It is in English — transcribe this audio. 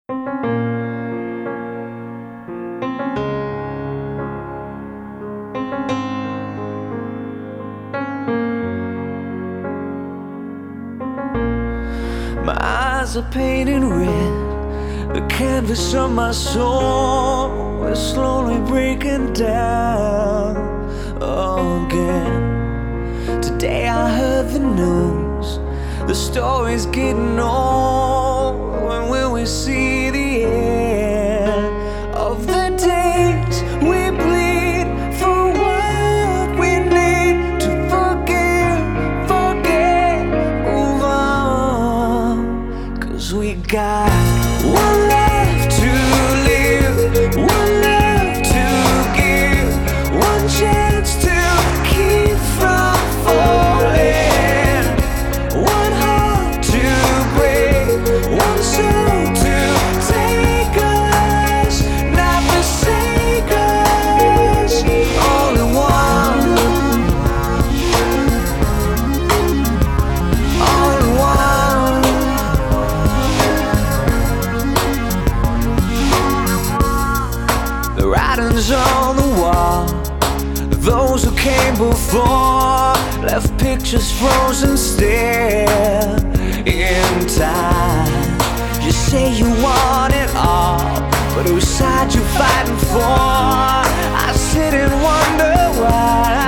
My eyes are painted red, the canvas of my soul is slowly breaking down again. Today I heard the news, the story's getting old. When will we see the end of the days we bleed for what we need to forgive, move on? 'Cause we got one life to live, one love to give, one chance to keep from falling, one heart to break, one soul to take us, not forsake us, all in one, all in one. The writing's on the wall, those who came before left pictures frozen still in time. You say you want it all, but whose side you fighting for? I sit and wonder why